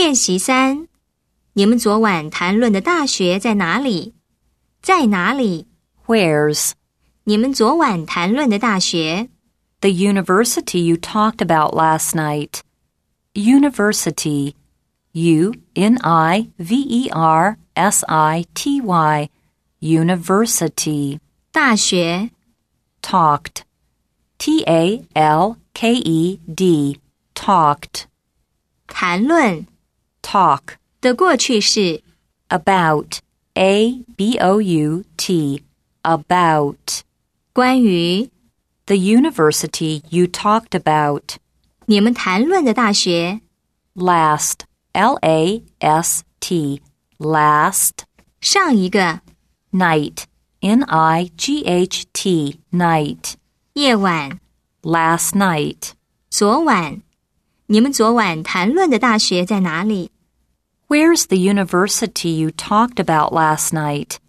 练习3，你们昨晚谈论的大学在哪里？在哪里？ Where's? 你们昨晚谈论的大学。 The university you talked about last night. University. U-N-I-V-E-R-S-I-T-Y. University. 大学。 Talked. T-A-L-K-E-D. Talked. 谈论。 Talk. 的过去式。 About. A-B-O-U-T. About. 关于。 The university you talked about. 你们谈论的大学。 Last. L-A-S-T. Last. 上一个。 Night. N-I-G-H-T. Night. 夜晚。 Last night. 昨晚。你们昨晚谈论的大学在哪里？ Where's the university you talked about last night?